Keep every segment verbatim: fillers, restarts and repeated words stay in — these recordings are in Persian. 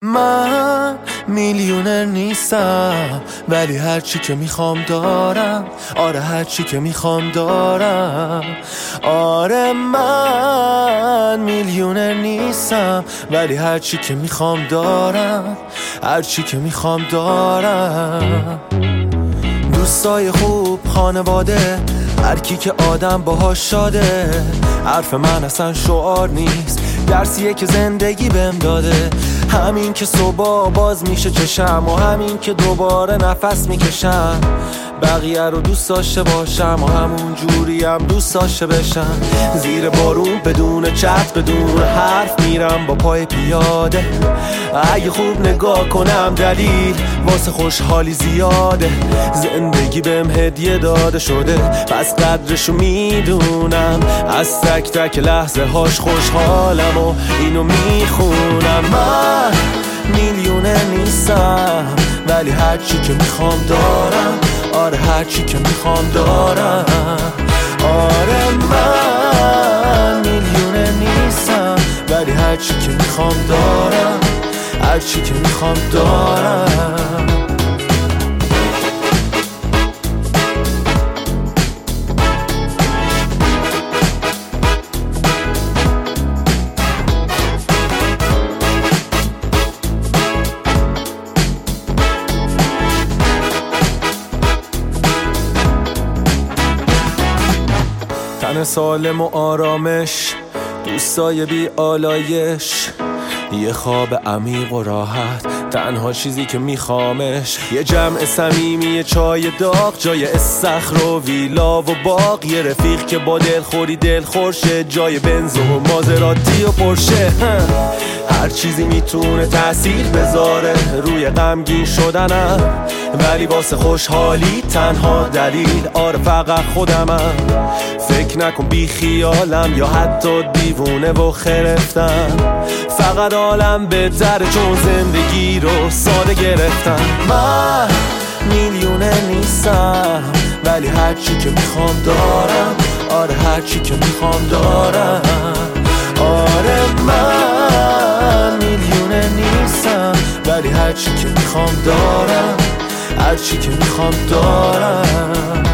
من میلیونر نیستم ولی هرچی که میخوام دارم. آره هرچی که میخوام دارم. آره من میلیونر نیستم ولی هرچی که میخوام دارم. هرچی که میخوام دارم. دوستای خوب، خانواده، هر کی که آدم باهاش شاده. حرف من اصلا شعار نیست، درسیه که زندگی بهم داده. همین که صبح باز میشه چشم و همین که دوباره نفس میکشم. بقیه رو دوست داشته باشم و همون جوری هم دوست داشته بشم. زیر بارون بدون چت بدون حرف میرم با پای پیاده. اگه خوب نگاه کنم دلیل واسه خوشحالی زیاده. زندگی بهم هدیه داده شده پس قدرشو میدونم. از تک تک لحظه هاش خوشحالم و اینو میخونم. من میلیونر نیستم ولی هرچی که میخوام دارم. آره هرچی که میخوام دارم. آره من میلیونر نیستم ولی هرچی که میخوام دارم. هرچی که میخوام دارم. تن سالم و آرامش، دوستای بی آلایش، یه خواب عمیق و راحت، تنها چیزی که میخوامش. یه جمع صمیمی، یه چای داغ، جای استخر و ویلا و باغ. یه رفیق که با دلخوری دلخورشه، جای بنز و مازراتی و پرشه. هر چیزی میتونه تأثیر بذاره روی غمگین شدنم، ولی واسه خوشحالی تنها دلیل آره فقط خودمم. فکر نکن بی خیالم یا حتی دیوونه و خرفتم. فقط عالم بهتره چون زندگی رو ساده گرفتم. من میلیونر نیستم ولی هرچی که میخوام دارم. آره هرچی که میخوام دارم. آره من میلیونر نیستم ولی هرچی که میخوام دارم. هرچی که میخوام دارم.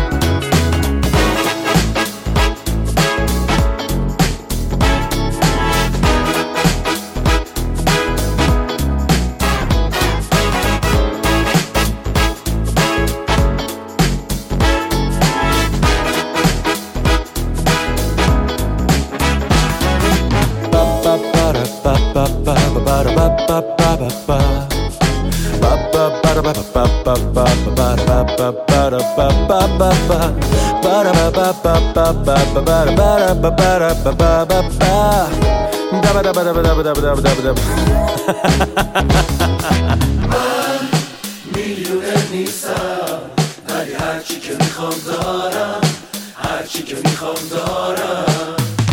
من میلیونر نیستم ولی هرچی که میخوام دارم. هرچی که میخوام دارم.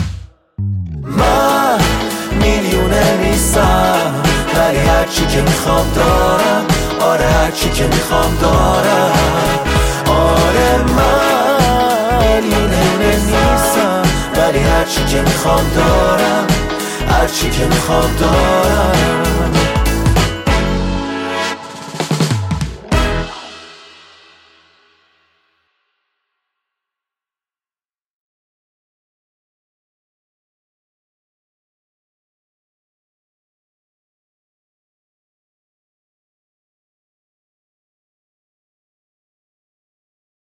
من میلیونر نیستم ولی هرچی که میخوام دارم. آره هرچی که میخوام دارم. آره من میلیونر نیستم ولی هرچی که میخوام دارم. هرچی که میخوام دارم.